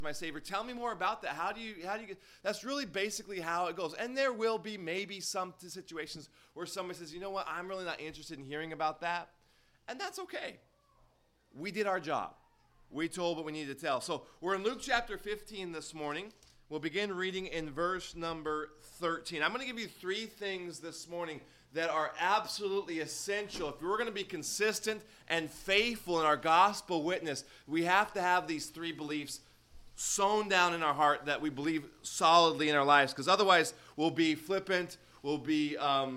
my Savior. Tell me more about that. How do you get? That's really basically how it goes. And there will be maybe some situations where somebody says, you know what, I'm really not interested in hearing about that. And that's okay. We did our job. We told what we needed to tell. So we're in Luke chapter 15 this morning. We'll begin reading in verse number 13. I'm going to give you 3 things this morning that are absolutely essential. If we're going to be consistent and faithful in our gospel witness, we have to have these 3 beliefs sown down in our heart that we believe solidly in our lives, because otherwise we'll be flippant, we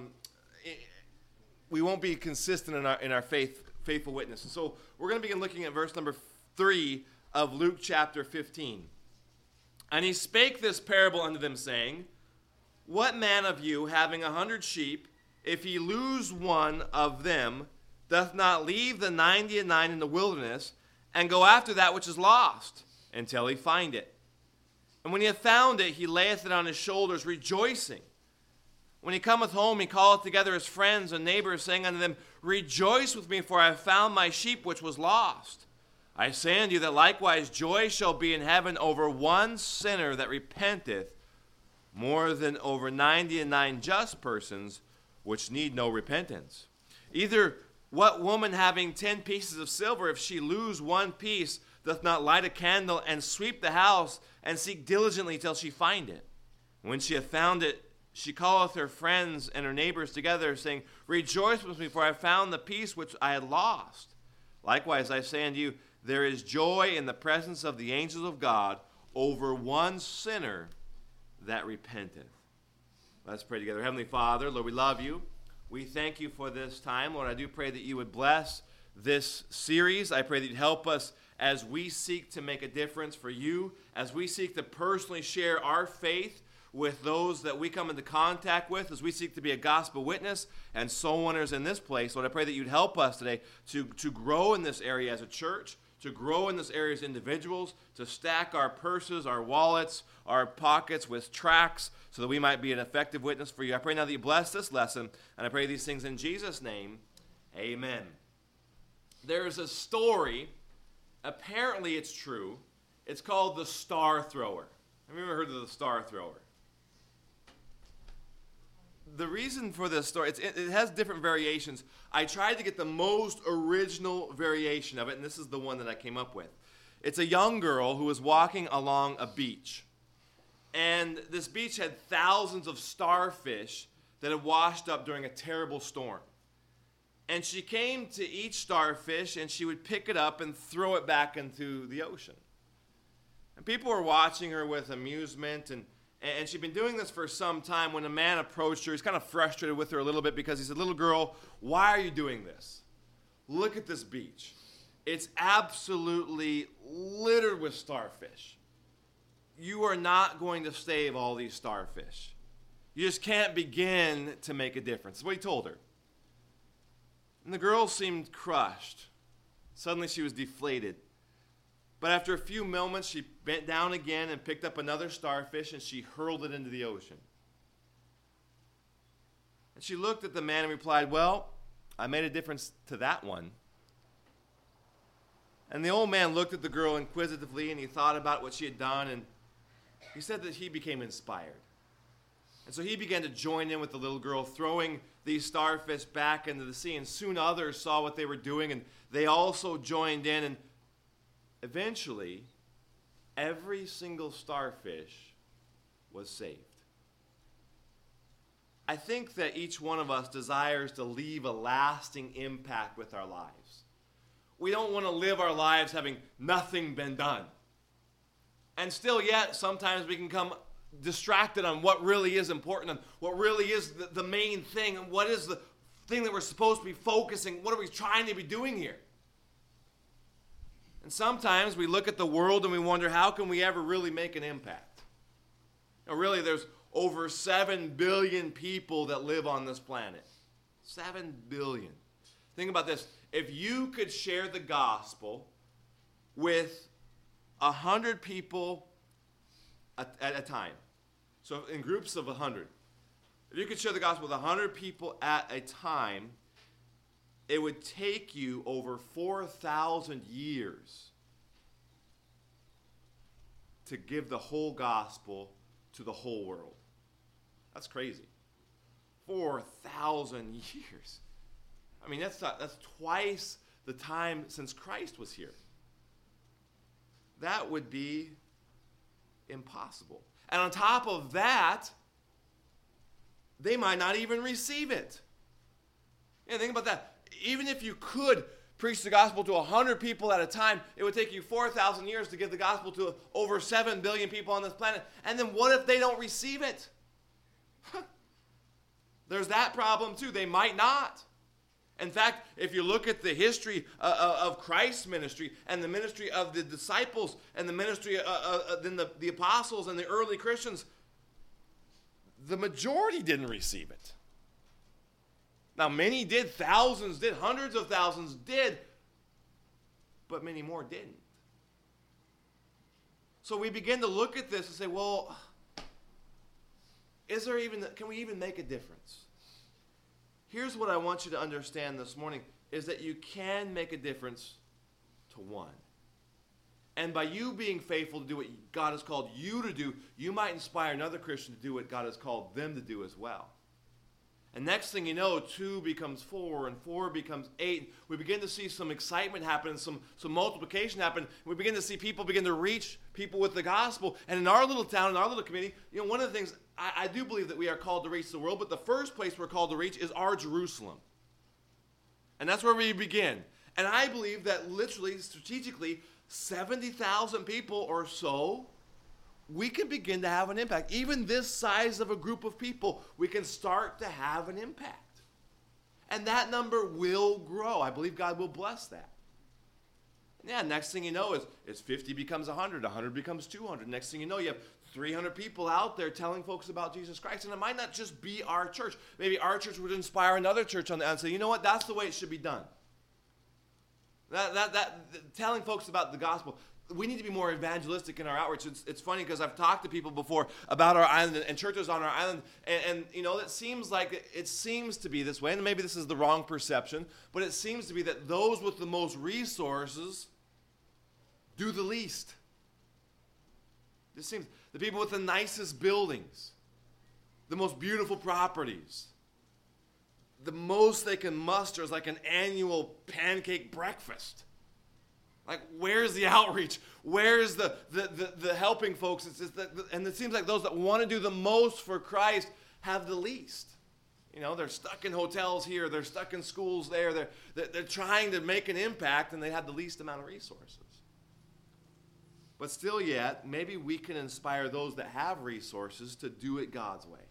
won't be consistent in our faithful witness. And so we're going to begin looking at verse number 3 of Luke chapter 15. And he spake this parable unto them, saying, What man of you, having 100 sheep, if he lose one of them, doth not leave the 99 in the wilderness, and go after that which is lost, until he find it? And when he hath found it, he layeth it on his shoulders, rejoicing. When he cometh home, he calleth together his friends and neighbors, saying unto them, Rejoice with me, for I have found my sheep which was lost. I say unto you that likewise joy shall be in heaven over one sinner that repenteth, more than over 99 just persons which need no repentance. Either what woman having 10 pieces of silver, if she lose one piece, doth not light a candle and sweep the house and seek diligently till she find it? When she hath found it, she calleth her friends and her neighbors together, saying, Rejoice with me, for I have found the piece which I had lost. Likewise, I say unto you, there is joy in the presence of the angels of God over one sinner that repenteth. Let's pray together. Heavenly Father, Lord, we love you. We thank you for this time. Lord, I do pray that you would bless this series. I pray that you'd help us as we seek to make a difference for you, as we seek to personally share our faith with those that we come into contact with, as we seek to be a gospel witness and soul winners in this place. Lord, I pray that you'd help us today to grow in this area as a church, to grow in this area as individuals, to stack our purses, our wallets, our pockets with tracts so that we might be an effective witness for you. I pray now that you bless this lesson, and I pray these things in Jesus' name. Amen. There's a story, apparently it's true. It's called the Star Thrower. Have you ever heard of the Star Thrower? The reason for this story, it has different variations. I tried to get the most original variation of it, and this is the one that I came up with. It's a young girl who was walking along a beach. And this beach had thousands of starfish that had washed up during a terrible storm. And she came to each starfish, and she would pick it up and throw it back into the ocean. And people were watching her with amusement, and she'd been doing this for some time. When a man approached her, he's kind of frustrated with her a little bit because he said, Little girl, why are you doing this? Look at this beach. It's absolutely littered with starfish. You are not going to save all these starfish. You just can't begin to make a difference. That's what he told her. And the girl seemed crushed. Suddenly she was deflated. But after a few moments, she bent down again and picked up another starfish, and she hurled it into the ocean. And she looked at the man and replied, Well, I made a difference to that one. And the old man looked at the girl inquisitively, and he thought about what she had done, and he said that he became inspired. And so he began to join in with the little girl, throwing these starfish back into the sea. And soon others saw what they were doing, and they also joined in, and eventually, every single starfish was saved. I think that each one of us desires to leave a lasting impact with our lives. We don't want to live our lives having nothing been done. And still yet, sometimes we can come distracted on what really is important and what really is the main thing, and what is the thing that we're supposed to be focusing, what are we trying to be doing here? And sometimes we look at the world and we wonder, how can we ever really make an impact? Now, really, there's over 7 billion people that live on this planet. 7 billion. Think about this. If you could share the gospel with 100 people at a time, so in groups of 100, if you could share the gospel with 100 people at a time, it would take you over 4,000 years to give the whole gospel to the whole world. That's crazy. 4,000 years. I mean, that's twice the time since Christ was here. That would be impossible. And on top of that, they might not even receive it. Yeah, think about that. Even if you could preach the gospel to 100 people at a time, it would take you 4,000 years to give the gospel to over 7 billion people on this planet. And then what if they don't receive it? There's that problem too. They might not. In fact, if you look at the history of Christ's ministry and the ministry of the disciples and the ministry of the apostles and the early Christians, the majority didn't receive it. Now, many did, thousands did, hundreds of thousands did, but many more didn't. So we begin to look at this and say, well, can we even make a difference? Here's what I want you to understand this morning, is that you can make a difference to one. And by you being faithful to do what God has called you to do, you might inspire another Christian to do what God has called them to do as well. And next thing you know, 2 becomes 4, and 4 becomes 8. We begin to see some excitement happen, some multiplication happen. We begin to see people begin to reach people with the gospel. And in our little town, in our little community, one of the things, I do believe that we are called to reach the world, but the first place we're called to reach is our Jerusalem. And that's where we begin. And I believe that literally, strategically, 70,000 people or so, we can begin to have an impact. Even this size of a group of people, we can start to have an impact. And that number will grow. I believe God will bless that. Yeah, next thing you know is 50 becomes 100, 100 becomes 200. Next thing you know, you have 300 people out there telling folks about Jesus Christ. And it might not just be our church. Maybe our church would inspire another church on the and say, you know what, that's the way it should be done. Telling folks about the gospel. We need to be more evangelistic in our outreach. It's funny because I've talked to people before about our island and churches on our island, and it seems to be this way, and maybe this is the wrong perception, but it seems to be that those with the most resources do the least. This seems the people with the nicest buildings, the most beautiful properties, the most they can muster is like an annual pancake breakfast. Like, where's the outreach? Where's the helping folks? And it seems like those that want to do the most for Christ have the least. They're stuck in hotels here. They're stuck in schools there. They're trying to make an impact, and they have the least amount of resources. But still yet, maybe we can inspire those that have resources to do it God's way.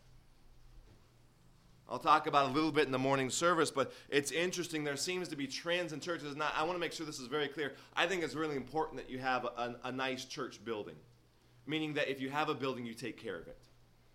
I'll talk about it a little bit in the morning service, but it's interesting. There seems to be trends in churches. I want to make sure this is very clear. I think it's really important that you have a nice church building, meaning that if you have a building, you take care of it.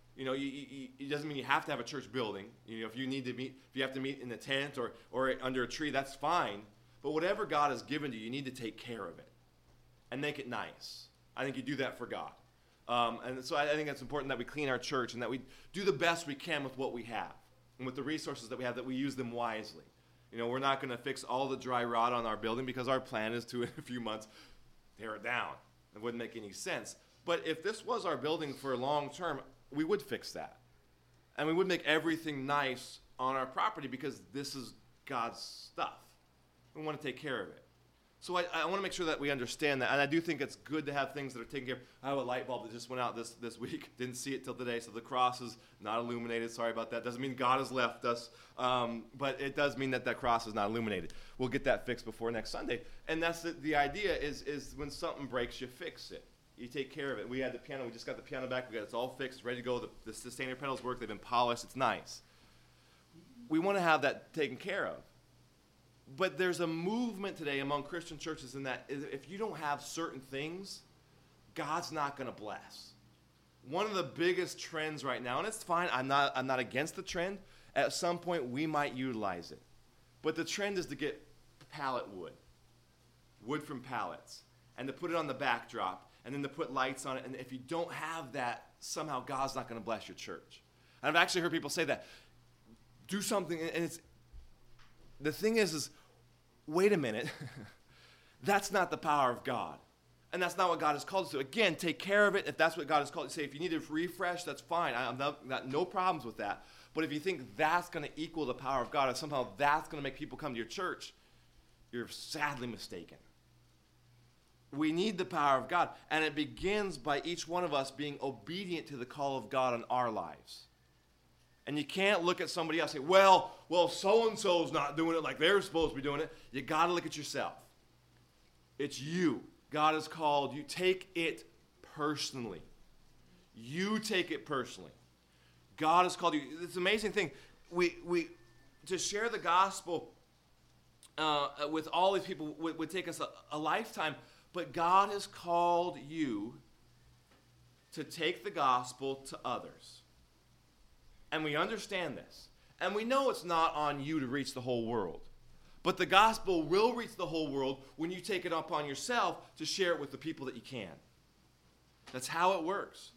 It doesn't mean you have to have a church building. If you have to meet in a tent or under a tree, that's fine. But whatever God has given to you, you need to take care of it and make it nice. I think you do that for God. And so I think it's important that we clean our church and that we do the best we can with what we have. And with the resources that we have, that we use them wisely. We're not going to fix all the dry rot on our building because our plan is to, in a few months, tear it down. It wouldn't make any sense. But if this was our building for long term, we would fix that. And we would make everything nice on our property because this is God's stuff. We want to take care of it. So I want to make sure that we understand that. And I do think it's good to have things that are taken care of. I have a light bulb that just went out this week. Didn't see it till today. So the cross is not illuminated. Sorry about that. Doesn't mean God has left us. But it does mean that cross is not illuminated. We'll get that fixed before next Sunday. And that's the idea is when something breaks, you fix it. You take care of it. We had the piano. We just got the piano back. It's all fixed, ready to go. The sustainer pedals work. They've been polished. It's nice. We want to have that taken care of. But there's a movement today among Christian churches in that if you don't have certain things, God's not going to bless. One of the biggest trends right now, and it's fine, I'm not against the trend. At some point, we might utilize it. But the trend is to get pallet wood from pallets, and to put it on the backdrop, and then to put lights on it. And if you don't have that, somehow God's not going to bless your church. And I've actually heard people say that. Do something, and it's the thing is wait a minute. That's not the power of God. And that's not what God has called us to. Again, take care of it if that's what God has called you to. Say, if you need to refresh, that's fine. I've got no problems with that. But if you think that's going to equal the power of God, and somehow that's going to make people come to your church, you're sadly mistaken. We need the power of God, and it begins by each one of us being obedient to the call of God in our lives. And you can't look at somebody else and say, well, so-and-so's not doing it like they're supposed to be doing it. You got to look at yourself. It's you. God has called you. Take it personally. You take it personally. God has called you. It's an amazing thing. We to share the gospel with all these people would take us a lifetime. But God has called you to take the gospel to others. And we understand this. And we know it's not on you to reach the whole world. But the gospel will reach the whole world when you take it upon yourself to share it with the people that you can. That's how it works.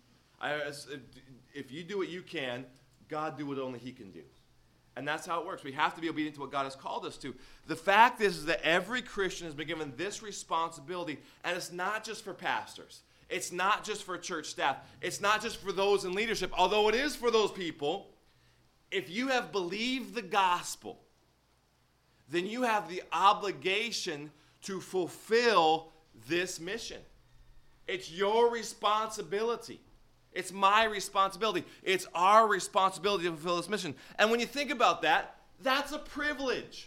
If you do what you can, God do what only he can do. And that's how it works. We have to be obedient to what God has called us to. The fact is that every Christian has been given this responsibility, and it's not just for pastors. It's not just for church staff. It's not just for those in leadership, although it is for those people. If you have believed the gospel, then you have the obligation to fulfill this mission. It's your responsibility. It's my responsibility. It's our responsibility to fulfill this mission. And when you think about that, that's a privilege.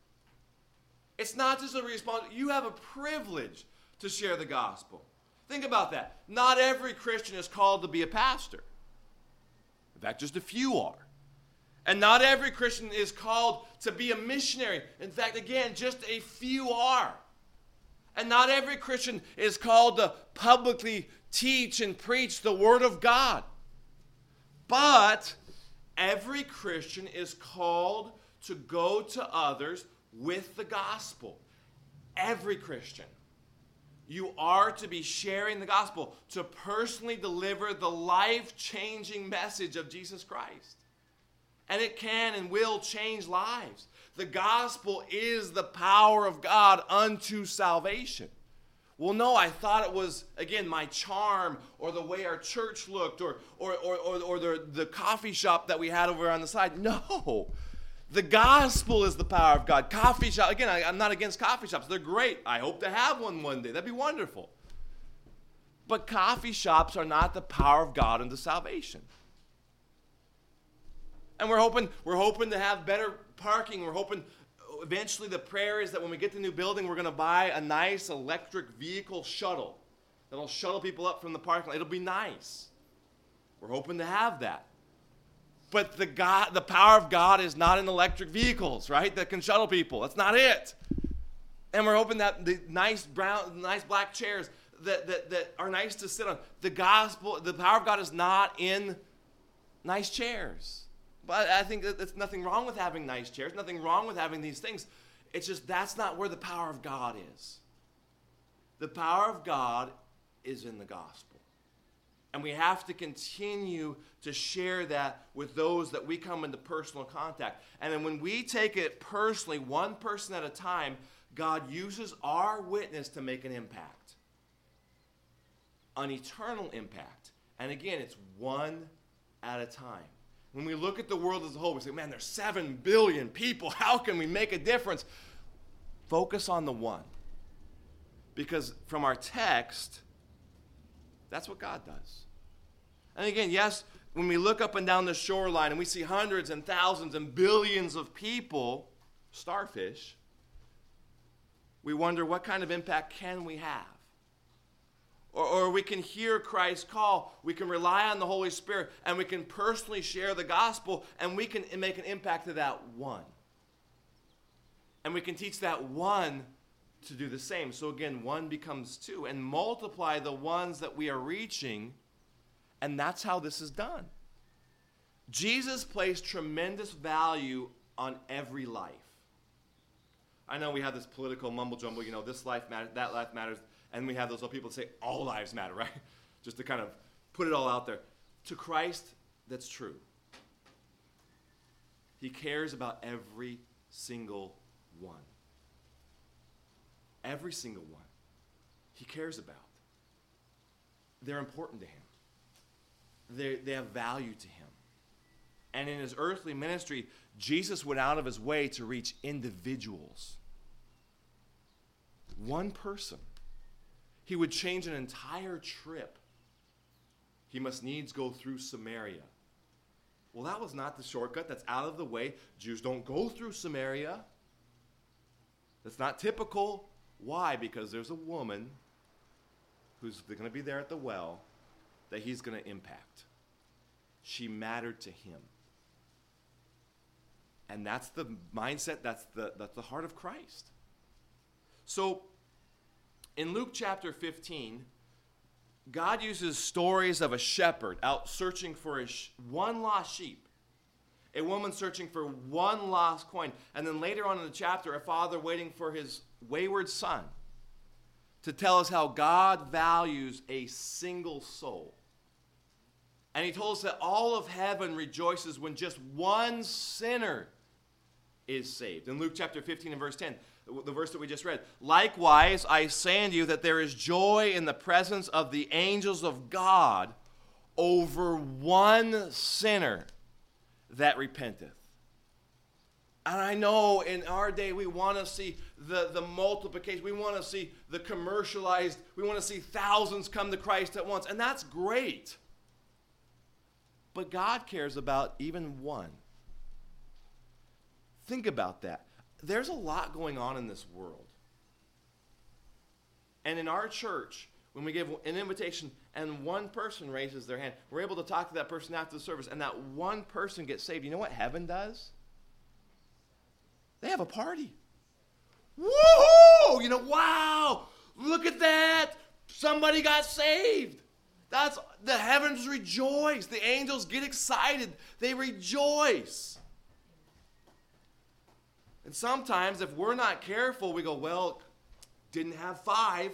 It's not just a responsibility. You have a privilege to share the gospel. Think about that. Not every Christian is called to be a pastor. In fact, just a few are. And not every Christian is called to be a missionary. In fact, again, just a few are. And not every Christian is called to publicly teach and preach the Word of God. But every Christian is called to go to others with the gospel. Every Christian. You are to be sharing the gospel, to personally deliver the life-changing message of Jesus Christ. And it can and will change lives. The gospel is the power of God unto salvation. Well, no, I thought it was, again, my charm or the way our church looked or the coffee shop that we had over on the side. No. The gospel is the power of God. Coffee shop, again, I'm not against coffee shops. They're great. I hope to have one day. That'd be wonderful. But coffee shops are not the power of God unto salvation. And we're hoping to have better parking. We're hoping eventually the prayer is that when we get the new building, we're going to buy a nice electric vehicle shuttle that'll shuttle people up from the parking lot. It'll be nice. We're hoping to have that. But the power of God is not in electric vehicles, right? That can shuttle people. That's not it. And we're hoping that the nice black chairs that are nice to sit on. The gospel, the power of God is not in nice chairs. But I think that there's nothing wrong with having nice chairs, nothing wrong with having these things. It's just that's not where the power of God is. The power of God is in the gospel. And we have to continue to share that with those that we come into personal contact. And then when we take it personally, one person at a time, God uses our witness to make an impact. An eternal impact. And again, it's one at a time. When we look at the world as a whole, we say, man, there's 7 billion people. How can we make a difference? Focus on the one. Because from our text, that's what God does. And again, yes, when we look up and down the shoreline and we see hundreds and thousands and billions of people, starfish, we wonder what kind of impact can we have? Or we can hear Christ's call. We can rely on the Holy Spirit, and we can personally share the gospel, and we can make an impact to that one. And we can teach that one to do the same. So again, 1 becomes 2, and multiply the ones that we are reaching, and that's how this is done. Jesus placed tremendous value on every life. I know we have this political mumble-jumble, this life matters, that life matters. And we have those little people that say, all lives matter, right? Just to kind of put it all out there. To Christ, that's true. He cares about every single one. Every single one. He cares about. they're important to him. They have value to him. And in his earthly ministry, Jesus went out of his way to reach individuals. One person. He would change an entire trip. He must needs go through Samaria. Well, that was not the shortcut. That's out of the way. Jews don't go through Samaria. That's not typical. Why? Because there's a woman who's going to be there at the well that he's going to impact. She mattered to him. And that's the mindset, that's the heart of Christ. So, in Luke chapter 15, God uses stories of a shepherd out searching for one lost sheep, a woman searching for one lost coin, and then later on in the chapter, a father waiting for his wayward son to tell us how God values a single soul. And he told us that all of heaven rejoices when just one sinner is saved. In Luke chapter 15 and verse 10, the verse that we just read, likewise, I say unto you that there is joy in the presence of the angels of God over one sinner that repenteth. And I know in our day we want to see the multiplication. We want to see the commercialized. We want to see thousands come to Christ at once. And that's great. But God cares about even one. Think about that. There's a lot going on in this world. And in our church, when we give an invitation and one person raises their hand, we're able to talk to that person after the service, and that one person gets saved. You know what heaven does? They have a party. Woo-hoo! Wow! Look at that! Somebody got saved. That's the heavens rejoice. The angels get excited. They rejoice. And sometimes if we're not careful, we go, well, didn't have 5.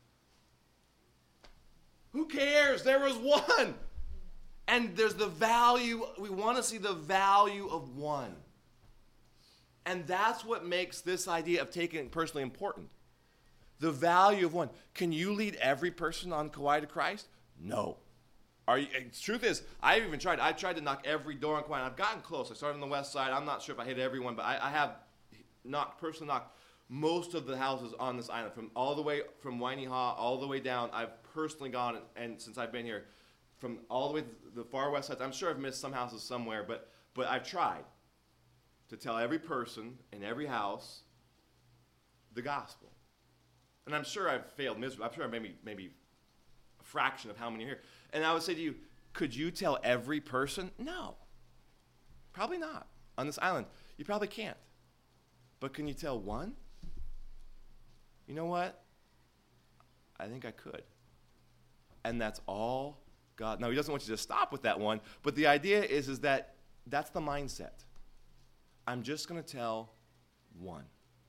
Who cares? There was one. And there's the value. We want to see the value of one. And that's what makes this idea of taking it personally important. The value of one. Can you lead every person on Kauai to Christ? No. The truth is, I've even tried. I tried to knock every door on Kauai. I've gotten close. I started on the west side. I'm not sure if I hit everyone, but I have personally knocked most of the houses on this island, from all the way from Waineha all the way down. I've personally gone, and since I've been here, from all the way to the far west side. I'm sure I've missed some houses somewhere, but I've tried to tell every person in every house the gospel. And I'm sure I've failed miserably. I'm sure maybe a fraction of how many are here. And I would say to you, could you tell every person? No. Probably not. On this island, you probably can't. But can you tell one? You know what? I think I could. And that's all God. Now, he doesn't want you to stop with that one, but the idea is that that's the mindset. I'm just going to tell one.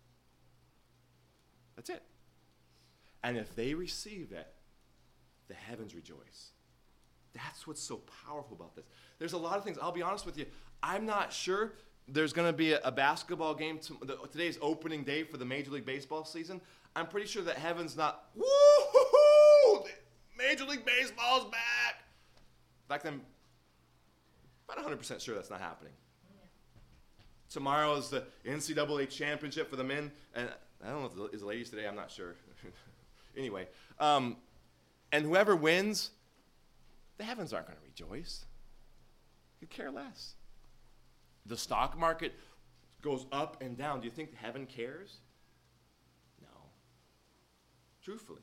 That's it. And if they receive it, the heavens rejoice. That's what's so powerful about this. There's a lot of things. I'll be honest with you. I'm not sure there's going to be a basketball game. Today's opening day for the Major League Baseball season. I'm pretty sure that heaven's not, woo-hoo-hoo! Major League Baseball's back. In fact, I'm about 100% sure that's not happening. Tomorrow is the NCAA championship for the men. And I don't know if it's the ladies today. I'm not sure. Anyway. And whoever wins, the heavens aren't going to rejoice. You care less. The stock market goes up and down. Do you think heaven cares? No. Truthfully.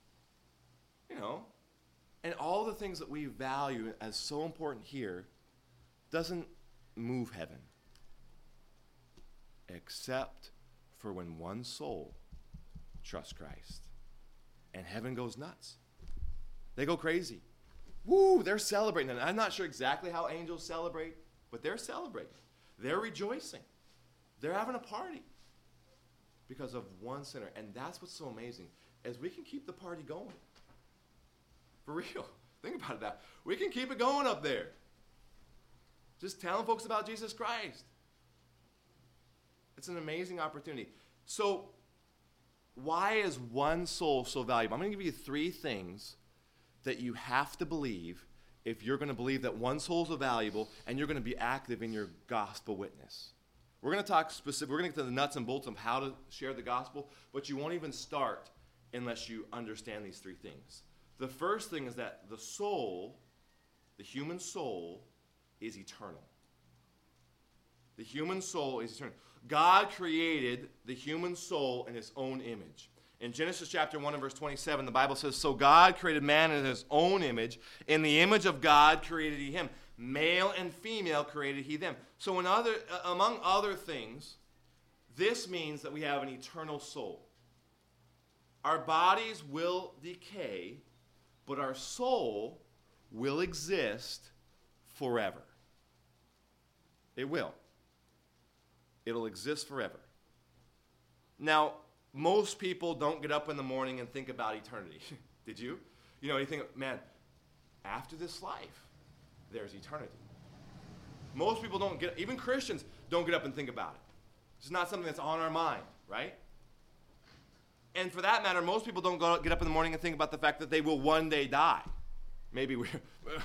And all the things that we value as so important here doesn't move heaven. Except for when one soul trusts Christ. And heaven goes nuts. They go crazy. Woo, they're celebrating. And I'm not sure exactly how angels celebrate, but they're celebrating. They're rejoicing. They're having a party because of one sinner. And that's what's so amazing, is we can keep the party going. For real. Think about that. We can keep it going up there. Just telling folks about Jesus Christ. It's an amazing opportunity. So, why is one soul so valuable? I'm going to give you 3 things that you have to believe if you're going to believe that one souls are valuable and you're going to be active in your gospel witness. We're going to talk specific. We're going to get to the nuts and bolts of how to share the gospel, but you won't even start unless you understand these three things. The first thing is that the soul, the human soul, is eternal. The human soul is eternal. God created the human soul in his own image. In Genesis chapter 1 and verse 27, the Bible says, "So God created man in his own image. In the image of God created he him. Male and female created he them." So among other things, this means that we have an eternal soul. Our bodies will decay, but our soul will exist forever. It will. It'll exist forever. Now, most people don't get up in the morning and think about eternity. Did you? You think, man, after this life, there's eternity. Most people don't even Christians don't get up and think about it. It's not something that's on our mind, right? And for that matter, most people don't get up in the morning and think about the fact that they will one day die. Maybe but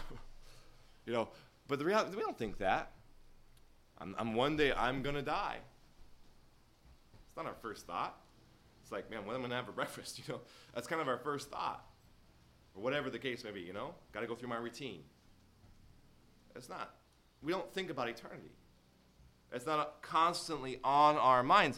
the reality, we don't think that. One day I'm going to die. It's not our first thought. It's like, man, when am I going to have for breakfast? That's kind of our first thought. Or whatever the case may be, got to go through my routine. It's not. We don't think about eternity. It's not constantly on our minds.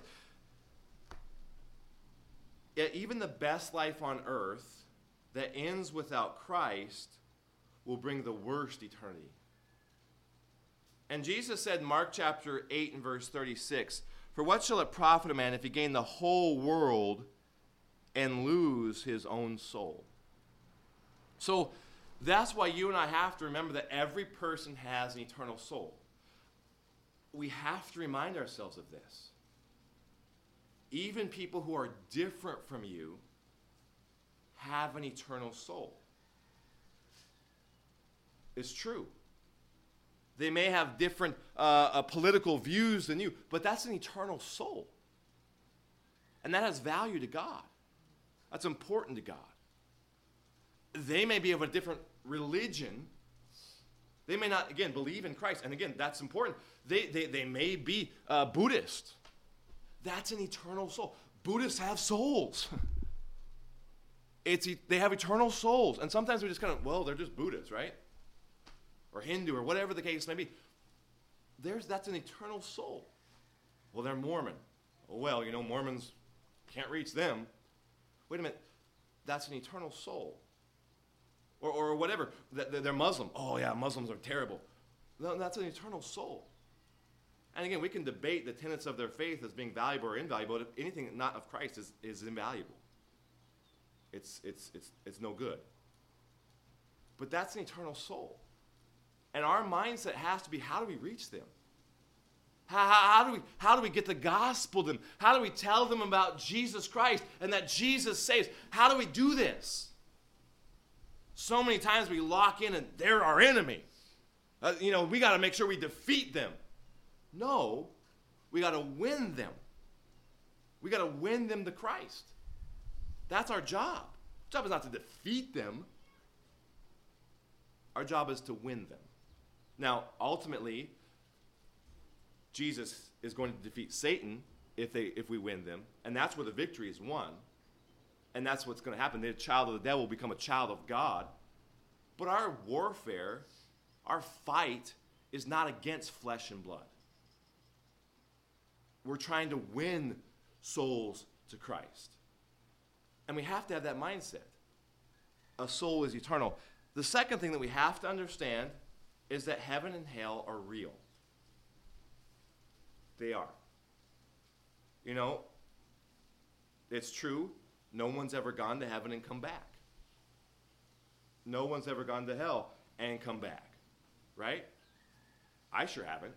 Yet even the best life on earth that ends without Christ will bring the worst eternity. And Jesus said in Mark chapter 8 and verse 36, "For what shall it profit a man if he gain the whole world and lose his own soul?" So that's why you and I have to remember that every person has an eternal soul. We have to remind ourselves of this. Even people who are different from you have an eternal soul. It's true. They may have different political views than you, but that's an eternal soul. And that has value to God. That's important to God. They may be of a different religion. They may not, again, believe in Christ. And again, that's important. They may be Buddhist. That's an eternal soul. Buddhists have souls. They have eternal souls. And sometimes we just kind of, they're just Buddhists, right? Or Hindu, or whatever the case may be. That's an eternal soul. Well, they're Mormon. Mormons can't reach them. Wait a minute. That's an eternal soul. Or whatever. They're Muslim. Oh, yeah, Muslims are terrible. No, that's an eternal soul. And again, we can debate the tenets of their faith as being valuable or invaluable. But anything not of Christ is invaluable. It's no good. But that's an eternal soul. And our mindset has to be, how do we reach them? How do we get the gospel to them? How do we tell them about Jesus Christ and that Jesus saves? How do we do this? So many times we lock in and they're our enemy. We got to make sure we defeat them. No, we got to win them. We got to win them to Christ. That's our job. Our job is not to defeat them. Our job is to win them. Now, ultimately, Jesus is going to defeat Satan if we win them, and that's where the victory is won. And that's what's going to happen. The child of the devil will become a child of God. But our warfare, our fight, is not against flesh and blood. We're trying to win souls to Christ. And we have to have that mindset. A soul is eternal. The second thing that we have to understand is that heaven and hell are real. They are. It's true. No one's ever gone to heaven and come back. No one's ever gone to hell and come back. Right? I sure haven't.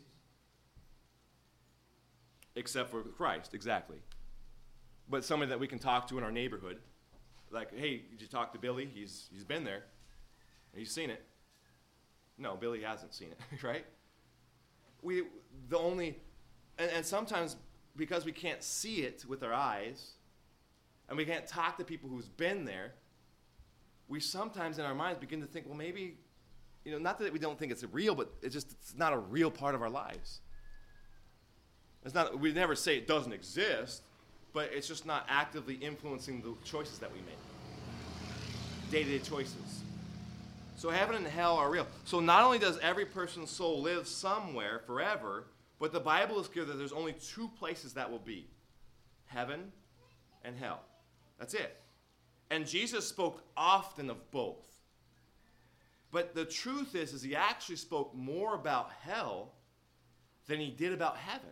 Except for Christ, exactly. But somebody that we can talk to in our neighborhood. Like, hey, did you talk to Billy? He's been there. He's seen it. No, Billy hasn't seen it, right? And sometimes because we can't see it with our eyes, and we can't talk to people who's been there, we sometimes in our minds begin to think, well, maybe, not that we don't think it's real, but it's not a real part of our lives. We never say it doesn't exist, but it's just not actively influencing the choices that we make. Day-to-day choices. So heaven and hell are real. So not only does every person's soul live somewhere forever, but the Bible is clear that there's only two places that will be. Heaven and hell. That's it. And Jesus spoke often of both. But the truth is he actually spoke more about hell than he did about heaven.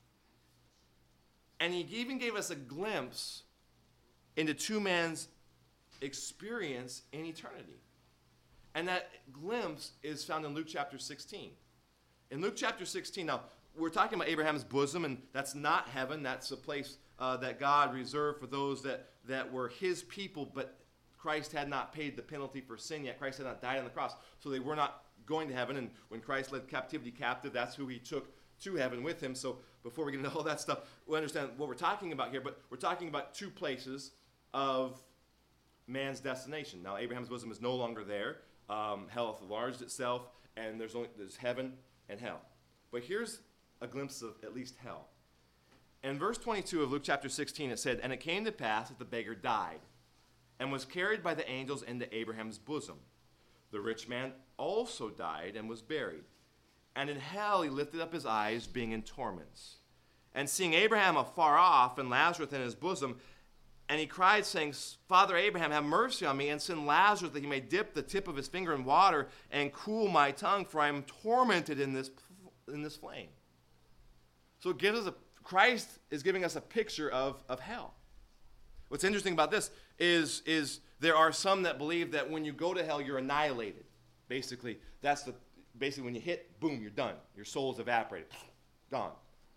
And he even gave us a glimpse into two men's experience in eternity. And that glimpse is found in Luke chapter 16. In Luke chapter 16, now, we're talking about Abraham's bosom, and that's not heaven. That's a place that God reserved for those that were his people, but Christ had not paid the penalty for sin yet. Christ had not died on the cross, so they were not going to heaven. And when Christ led captivity captive, that's who he took to heaven with him. So before we get into all that stuff, we'll understand what we're talking about here, but we're talking about two places of man's destination. Now, Abraham's bosom is no longer there. Hell hath enlarged itself, and there's heaven and hell. But here's a glimpse of at least hell. In verse 22 of Luke chapter 16, it said, "And it came to pass that the beggar died, and was carried by the angels into Abraham's bosom. The rich man also died and was buried. And in hell he lifted up his eyes, being in torments. And seeing Abraham afar off, and Lazarus in his bosom, and he cried, saying, Father Abraham, have mercy on me, and send Lazarus that he may dip the tip of his finger in water and cool my tongue, for I am tormented in this flame." So it gives us Christ is giving us a picture of hell. What's interesting about this is there are some that believe that when you go to hell, you're annihilated. Basically, basically when you hit, boom, you're done. Your soul's evaporated, gone.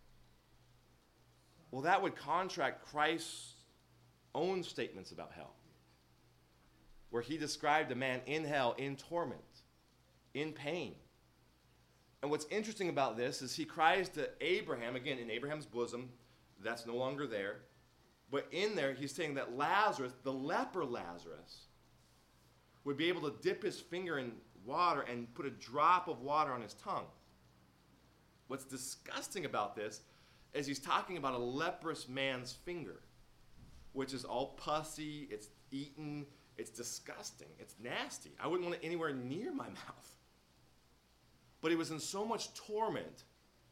Well, that would contract Christ's own statements about hell, where he described a man in hell, in torment, in pain. And what's interesting about this is he cries to Abraham, again, in Abraham's bosom. That's no longer there. But in there, he's saying that Lazarus, the leper Lazarus, would be able to dip his finger in water and put a drop of water on his tongue. What's disgusting about this is he's talking about a leprous man's finger, which is all pussy, it's eaten, it's disgusting, it's nasty. I wouldn't want it anywhere near my mouth. But he was in so much torment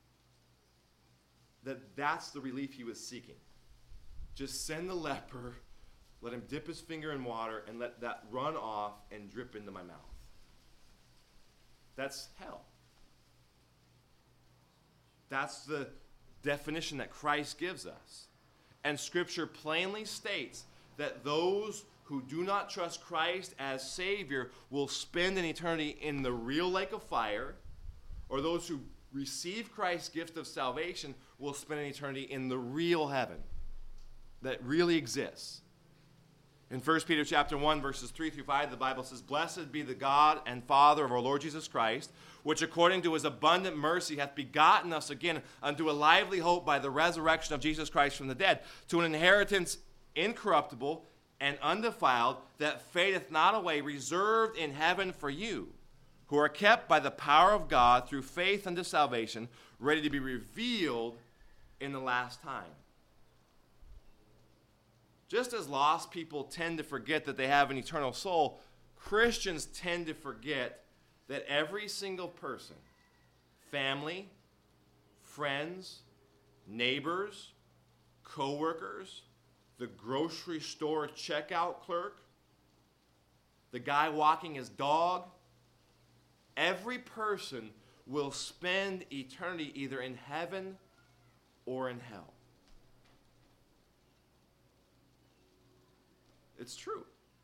that that's the relief he was seeking. Just send the leper, let him dip his finger in water, and let that run off and drip into my mouth. That's hell. That's the definition that Christ gives us. And Scripture plainly states that those who do not trust Christ as Savior will spend an eternity in the real lake of fire, or those who receive Christ's gift of salvation will spend an eternity in the real heaven that really exists. In 1 Peter chapter 1, verses 3 through 5, the Bible says, "Blessed be the God and Father of our Lord Jesus Christ, which according to his abundant mercy hath begotten us again unto a lively hope by the resurrection of Jesus Christ from the dead, to an inheritance incorruptible and undefiled, that fadeth not away, reserved in heaven for you, who are kept by the power of God through faith unto salvation, ready to be revealed in the last time." Just as lost people tend to forget that they have an eternal soul, Christians tend to forget that every single person, family, friends, neighbors, co-workers, the grocery store checkout clerk, the guy walking his dog, every person will spend eternity either in heaven or in hell. It's true.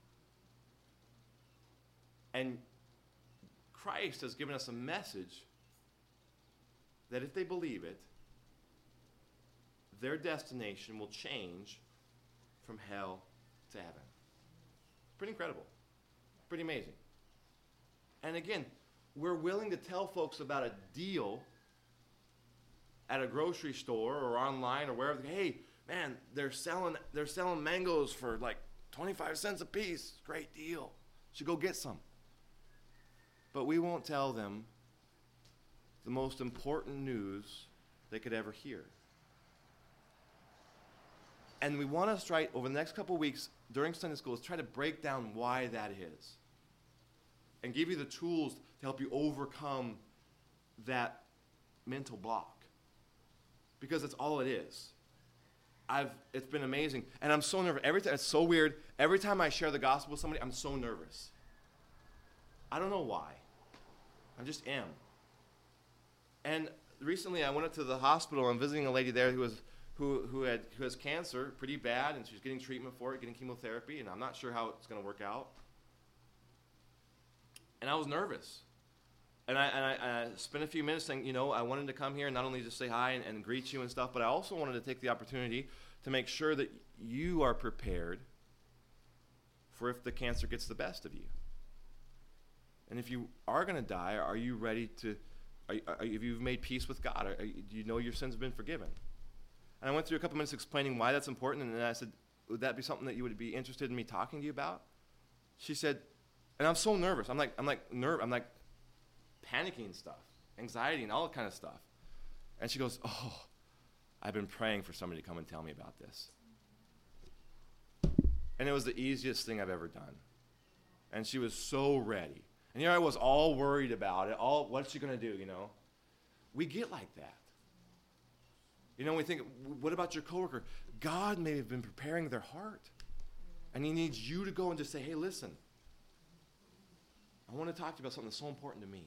And Christ has given us a message that if they believe it, their destination will change from hell to heaven. Pretty incredible. Pretty amazing. And again, we're willing to tell folks about a deal at a grocery store or online or wherever. Hey, man, they're selling mangoes for like 25 cents a piece. Great deal. should go get some. But we won't tell them the most important news they could ever hear. And we want to try, over the next couple of weeks during Sunday school, is try to break down why that is. And give you the tools to help you overcome that mental block. Because that's all it is. It's been amazing. And I'm so nervous. It's so weird. Every time I share the gospel with somebody, I'm so nervous. I don't know why. I just am. And recently I went up to the hospital and visiting a lady there who has cancer, pretty bad, and she's getting treatment for it, getting chemotherapy, and I'm not sure how it's going to work out. And I was nervous. And I spent a few minutes saying, I wanted to come here and not only just say hi and greet you and stuff, but I also wanted to take the opportunity to make sure that you are prepared for if the cancer gets the best of you. And if you are going to die, are you ready to, if you've made peace with God, do you know your sins have been forgiven? And I went through a couple minutes explaining why that's important, and then I said, would that be something that you would be interested in me talking to you about? She said, and I'm so nervous. I'm like panicking and stuff, anxiety and all that kind of stuff. And she goes, oh, I've been praying for somebody to come and tell me about this. And it was the easiest thing I've ever done. And she was so ready. And here I was all worried about it, what's she going to do, We get like that. We think, what about your coworker? God may have been preparing their heart. And he needs you to go and just say, hey, listen, I want to talk to you about something that's so important to me.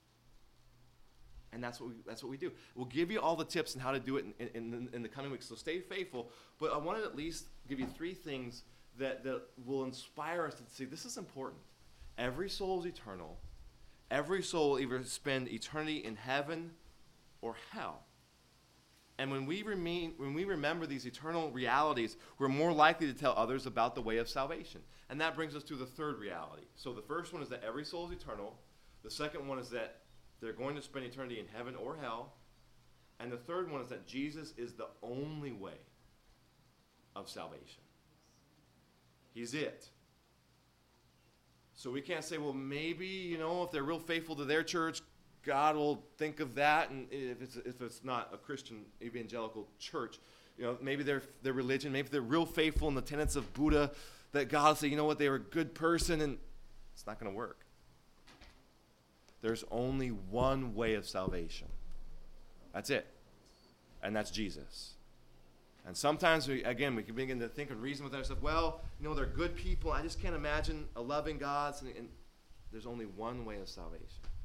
And that's what we do. We'll give you all the tips on how to do it in the coming weeks. So stay faithful. But I want to at least give you 3 things that will inspire us to see this is important. Every soul is eternal. Every soul will either spend eternity in heaven or hell. And when we remember these eternal realities, we're more likely to tell others about the way of salvation. And that brings us to the 3rd reality. So the first one is that every soul is eternal. The second one is that they're going to spend eternity in heaven or hell. And the 3rd one is that Jesus is the only way of salvation. He's it. So we can't say, well, maybe, if they're real faithful to their church, God will think of that. And if it's not a Christian evangelical church, maybe their religion, maybe they're real faithful in the tenets of Buddha, that God will say, you know what, they were a good person, and it's not going to work. There's only one way of salvation. That's it. And that's Jesus. And sometimes, we can begin to think and reason with ourselves, well, they're good people. I just can't imagine a loving God. And there's only one way of salvation.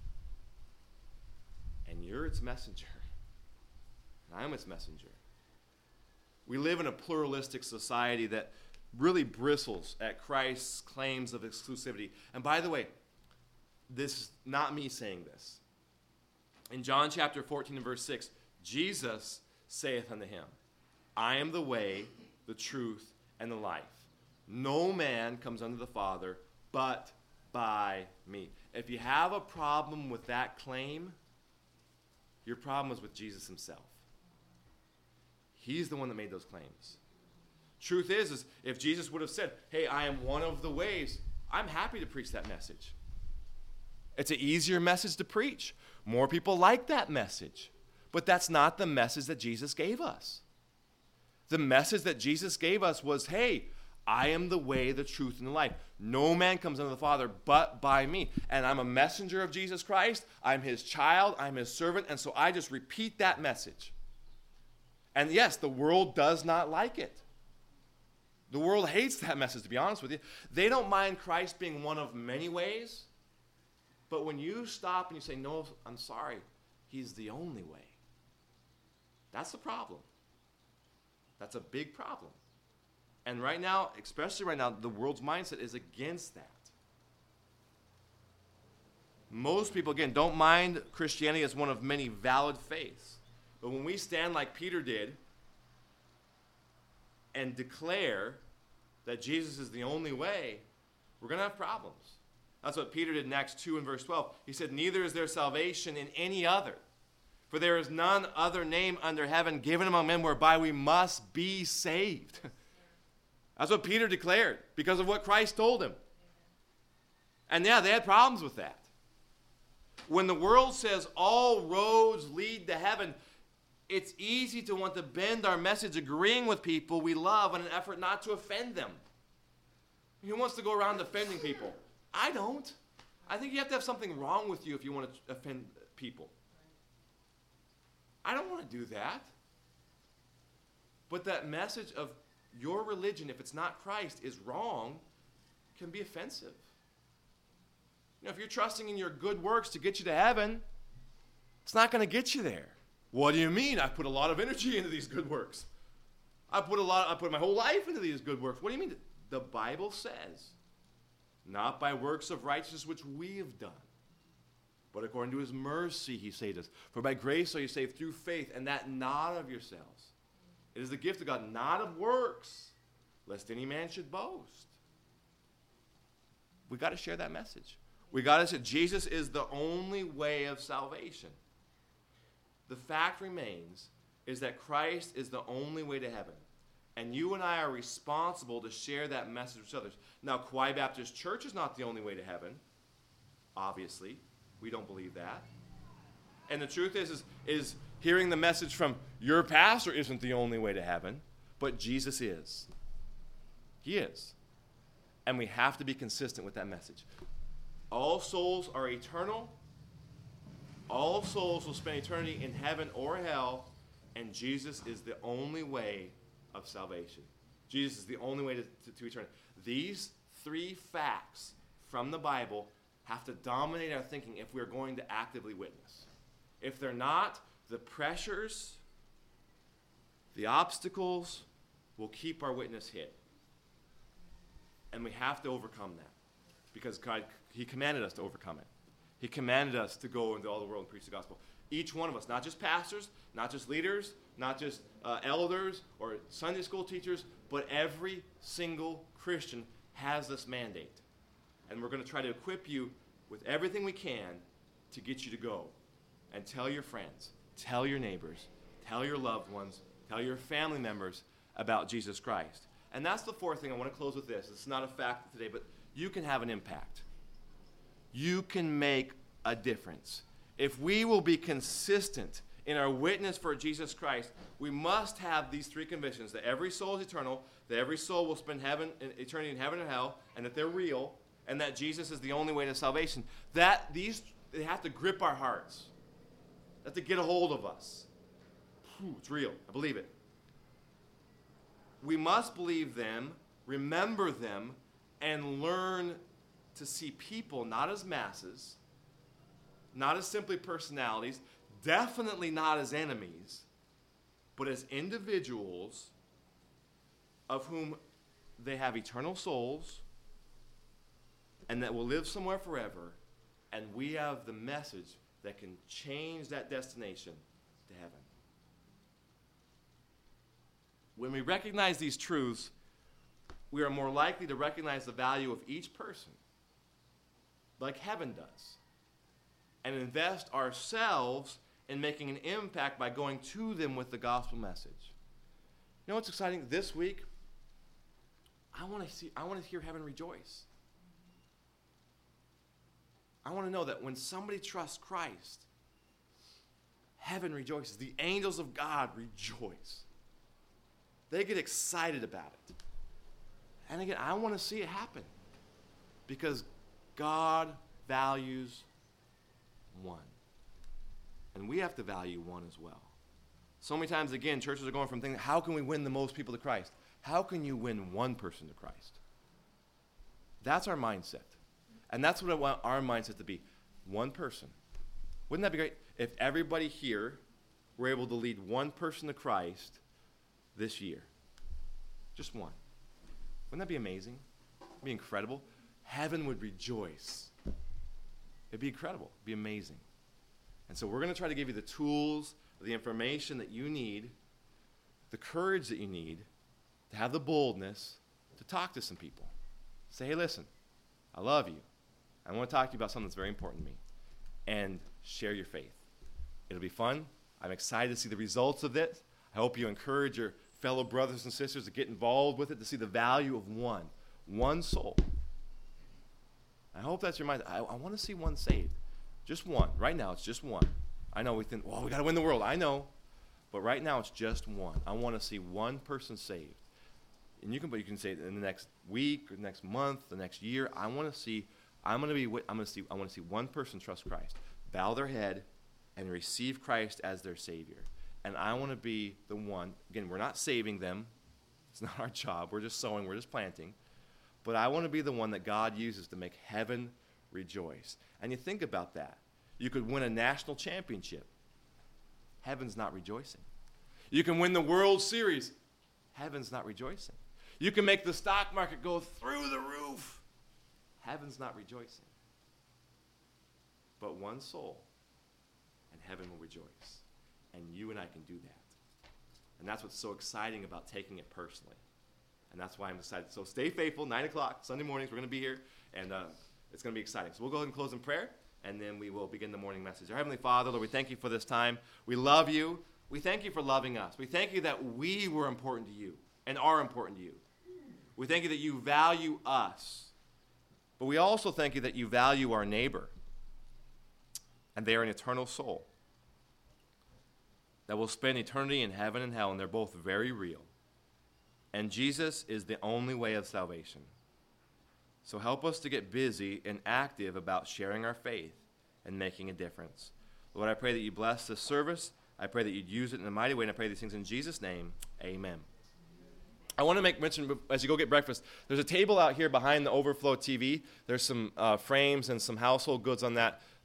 And you're its messenger. And I'm its messenger. We live in a pluralistic society that really bristles at Christ's claims of exclusivity. And by the way, this is not me saying this. In John chapter 14 and verse 6, Jesus saith unto him, I am the way, the truth, and the life. No man comes unto the Father but by me. If you have a problem with that claim, your problem is with Jesus himself. He's the one that made those claims. Truth is if Jesus would have said, hey, I am one of the ways, I'm happy to preach that message. It's an easier message to preach. More people like that message. But that's not the message that Jesus gave us. The message that Jesus gave us was, hey, I am the way, the truth, and the life. No man comes unto the Father but by me. And I'm a messenger of Jesus Christ. I'm his child. I'm his servant. And so I just repeat that message. And yes, the world does not like it. The world hates that message, to be honest with you. They don't mind Christ being one of many ways. But when you stop and you say, no, I'm sorry, he's the only way. That's the problem. That's a big problem. And right now, especially right now, the world's mindset is against that. Most people, again, don't mind Christianity as one of many valid faiths. But when we stand like Peter did and declare that Jesus is the only way, we're going to have problems. That's what Peter did in Acts 2 and verse 12. He said, neither is there salvation in any other. For there is none other name under heaven given among men whereby we must be saved. That's what Peter declared because of what Christ told him. And yeah, they had problems with that. When the world says all roads lead to heaven, it's easy to want to bend our message agreeing with people we love in an effort not to offend them. Who wants to go around offending people? I don't. I think you have to have something wrong with you if you want to offend people. I don't want to do that. But that message of your religion, if it's not Christ, is wrong, can be offensive. You know, if you're trusting in your good works to get you to heaven, it's not going to get you there. What do you mean? I put a lot of energy into these good works. I put my whole life into these good works. What do you mean? The Bible says, not by works of righteousness which we have done, but according to his mercy he saved us. For by grace are you saved through faith, and that not of yourselves. It is the gift of God, not of works, lest any man should boast. We got to share that message. We got to say Jesus is the only way of salvation. The fact remains is that Christ is the only way to heaven. And you and I are responsible to share that message with others. Now, Kauai Baptist Church is not the only way to heaven. Obviously, we don't believe that. And the truth is hearing the message from your pastor isn't the only way to heaven, but Jesus is. He is. And we have to be consistent with that message. All souls are eternal. All souls will spend eternity in heaven or hell, and Jesus is the only way of salvation. Jesus is the only way to eternity. These three facts from the Bible have to dominate our thinking if we're going to actively witness. If they're not, the pressures, the obstacles will keep our witness hid. And we have to overcome that because God, he commanded us to overcome it. He commanded us to go into all the world and preach the gospel. Each one of us, not just pastors, not just leaders, not just elders or Sunday school teachers, but every single Christian has this mandate. And we're going to try to equip you with everything we can to get you to go and tell your friends, tell your neighbors, tell your loved ones, tell your family members about Jesus Christ. And that's the fourth thing. I want to close with this. It's not a fact today, but you can have an impact. You can make a difference. If we will be consistent in our witness for Jesus Christ, we must have these three convictions: that every soul is eternal, that every soul will spend eternity in heaven or hell, and that they're real, and that Jesus is the only way to salvation. They have to grip our hearts. They have to get a hold of us. It's real. I believe it. We must believe them, remember them, and learn to see people not as masses, not as simply personalities, definitely not as enemies, but as individuals of whom they have eternal souls and that will live somewhere forever, and we have the message that can change that destination to heaven. When we recognize these truths, we are more likely to recognize the value of each person, like heaven does, and invest ourselves in making an impact by going to them with the gospel message. You know what's exciting? This week, I want to hear heaven rejoice. I want to know that when somebody trusts Christ, heaven rejoices. The angels of God rejoice. They get excited about it. And again, I want to see it happen because God values one. And we have to value one as well. So many times, again, churches are going from thinking, how can we win the most people to Christ? How can you win one person to Christ? That's our mindset. And that's what I want our mindset to be. One person. Wouldn't that be great if everybody here were able to lead one person to Christ this year? Just one. Wouldn't that be amazing? It'd be incredible. Heaven would rejoice. It'd be incredible. It'd be amazing. And so we're going to try to give you the tools, the information that you need, the courage that you need to have the boldness to talk to some people. Say, hey, listen, I love you. I want to talk to you about something that's very important to me. And share your faith. It'll be fun. I'm excited to see the results of this. I hope you encourage your fellow brothers and sisters to get involved with it, to see the value of one soul. I hope that's your mind. I want to see one saved. Just one. Right now, it's just one. I know we think, well, we got to win the world. I know. But right now, it's just one. I want to see one person saved. And you can say it in the next week, or the next month, the next year. I want to see one person trust Christ, bow their head, and receive Christ as their Savior. And I want to be the one. Again, we're not saving them. It's not our job. We're just sowing. We're just planting. But I want to be the one that God uses to make heaven rejoice. And you think about that. You could win a national championship. Heaven's not rejoicing. You can win the World Series. Heaven's not rejoicing. You can make the stock market go through the roof. Heaven's not rejoicing. But one soul, and heaven will rejoice. And you and I can do that. And that's what's so exciting about taking it personally. And that's why I'm excited. So stay faithful, 9 o'clock, Sunday mornings. We're going to be here, and it's going to be exciting. So we'll go ahead and close in prayer, and then we will begin the morning message. Our Heavenly Father, Lord, we thank you for this time. We love you. We thank you for loving us. We thank you that we were important to you and are important to you. We thank you that you value us. But we also thank you that you value our neighbor. And they are an eternal soul that will spend eternity in heaven and hell, and they're both very real. And Jesus is the only way of salvation. So help us to get busy and active about sharing our faith and making a difference. Lord, I pray that you bless this service. I pray that you'd use it in a mighty way, and I pray these things in Jesus' name. Amen. I want to make mention, as you go get breakfast, there's a table out here behind the Overflow TV. There's some frames and some household goods on that.